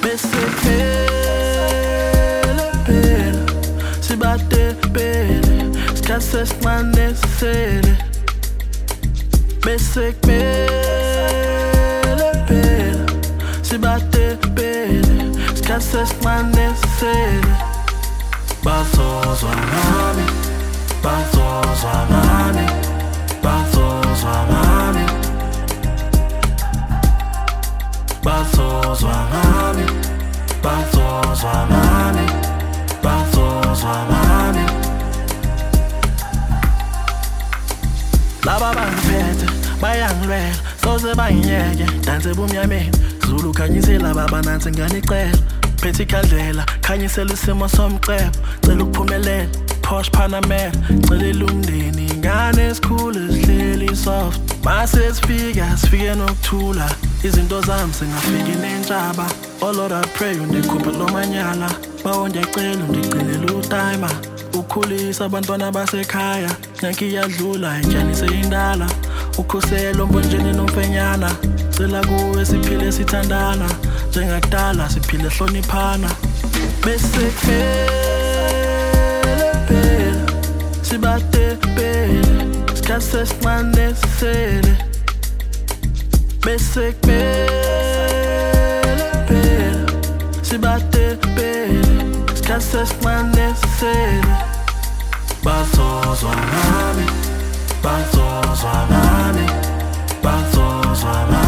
bese phele phela sibade phele isikhathi sesincane sisele bese phele phela sibade phele isikhathi sesincane sisele bazozwa ngami bazozwa ngami bazozwa ngami bazozwa ngami bazozwa ngami bazozwa ngami laba bangiphethe bayangilwela soze bangiyeke danse bumnyameni Zulu khanyisela laba banansi nganicela phethe ikhandlela khanyisela isimo somcebo cela ukuphumelela Posh Panamera cela umndeni ingane esikhulu esihleli soft mase sifike nokuthula izinto zami singafiki nentshaba oh Lord I pray undikhuphe lo manyala bawo ndiyacela undigcinele utimer ukhulisa abantwana basekhaya nyanki iyadlula injanise indala ukhuselo mbonjeni nomfenyana cela kuwe siphile sithandana njengakudala siphile hloniphana bese phela sibade phela isikhathi sesincane sisele bese phela sibade phela isikhathi sesincane sisele bazozwa ngami bazozwa ngami bazozwa ngami